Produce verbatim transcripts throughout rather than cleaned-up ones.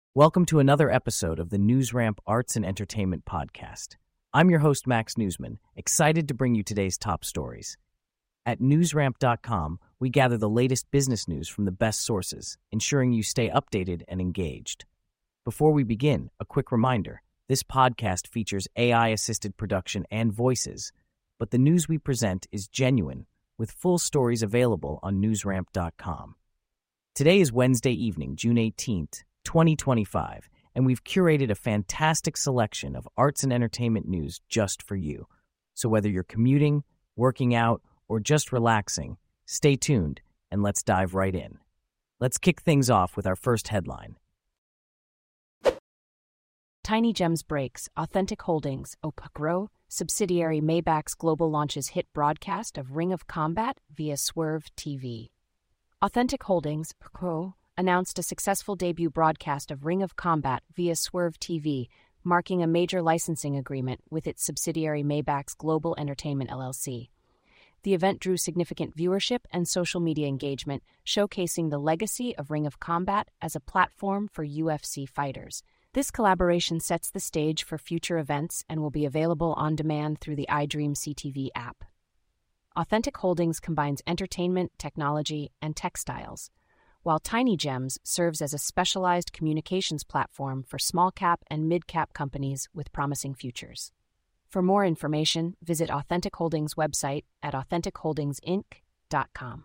Welcome to another episode of the NewsRamp Arts and Entertainment Podcast. I'm your host, Max Newsman, excited to bring you today's top stories. At newsramp dot com, we gather the latest business news from the best sources, ensuring you stay updated and engaged. Before we begin, a quick reminder, this podcast features A I-assisted production and voices, but the news we present is genuine, with full stories available on newsramp dot com. Today is Wednesday evening, June eighteenth, twenty twenty-five, and we've curated a fantastic selection of arts and entertainment news just for you. So whether you're commuting, working out, or just relaxing, stay tuned and let's dive right in. Let's kick things off with our first headline. Tiny Gems breaks, Authentic Holdings, O P C R O, subsidiary Maybach's Global launches hit broadcast of Ring of Combat via Swerve T V. Authentic Holdings, P C R O, announced a successful debut broadcast of Ring of Combat via Swerve T V, marking a major licensing agreement with its subsidiary Maybach's Global Entertainment L L C. The event drew significant viewership and social media engagement, showcasing the legacy of Ring of Combat as a platform for U F C fighters. This collaboration sets the stage for future events and will be available on demand through the iDream C T V app. Authentic Holdings combines entertainment, technology, and textiles, while Tiny Gems serves as a specialized communications platform for small-cap and mid-cap companies with promising futures. For more information, visit Authentic Holdings' website at authentic holdings inc dot com.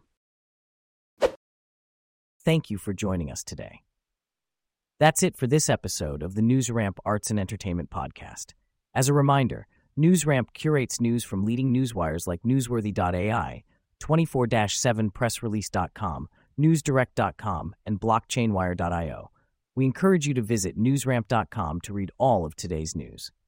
Thank you for joining us today. That's it for this episode of the NewsRamp Arts and Entertainment Podcast. As a reminder, NewsRamp curates news from leading newswires like newsworthy dot A I, twenty-four seven press release dot com, newsdirect dot com, and blockchain wire dot io. We encourage you to visit newsramp dot com to read all of today's news.